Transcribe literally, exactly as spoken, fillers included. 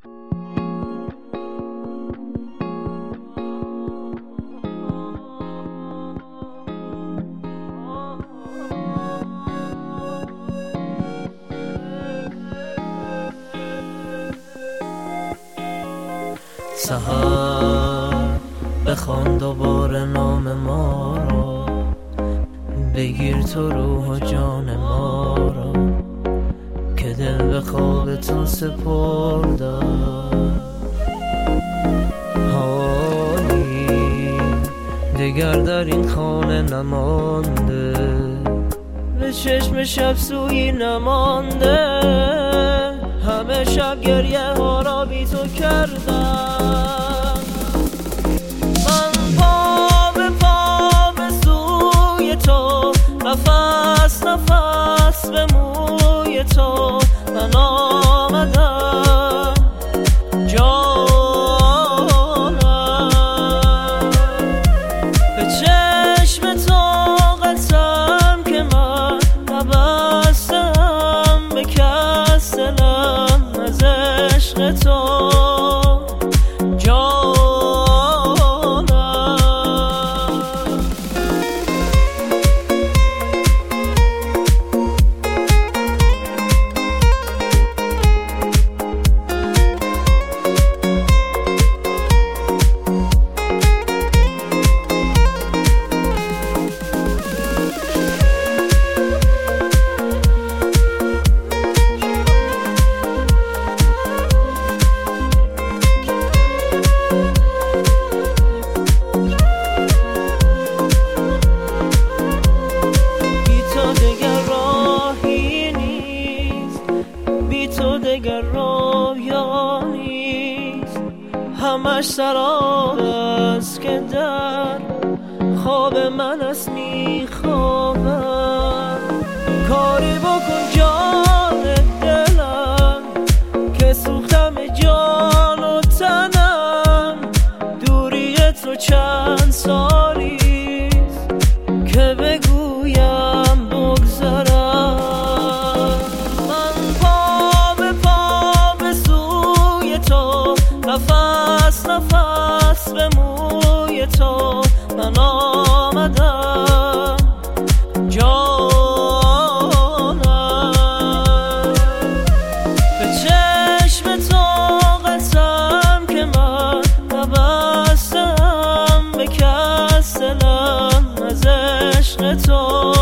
سحر بخوان دوباره نام ما را، بگیر تو روح و جان ما را، که دل به خواب تو سپردم. حالی دگر در این خانه نمانده، به چشم شب سویی نمانده، همه شب گریه ها را بی تو کردم. من پا به پا به سوی تو، نفس نفس به موی تو، من آمدم جانم. به چشم تو قسم که من نبستم به کس دلم از عشق تو دگر رویا نیست، همش سراب است که در خواب من است میخوابم. کاری بکن جان دلم که سوختم جان و تنم، دوری تو چند سالیست که بگویم بگذرم. نفس نفس به موی تو، من آمدم جانم. به چشم تو قسم که من نبستم به کس دلم از عشق تو